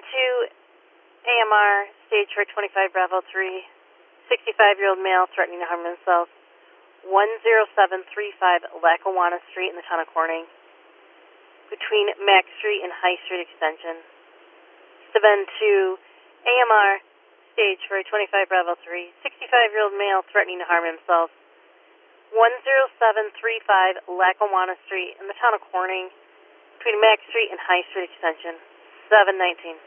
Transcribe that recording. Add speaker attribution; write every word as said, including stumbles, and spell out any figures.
Speaker 1: two, A M R, stage for twenty-five Bravo three, sixty-five-year-old male threatening to harm himself, one zero seven three five Lackawanna Street in the town of Corning, between Mack Street and High Street Extension. Seven two, A M R, stage for twenty-five Bravo three, sixty-five-year-old male threatening to harm himself, one zero seven three five Lackawanna Street in the town of Corning, between Mack Street and High Street Extension. seven nineteen.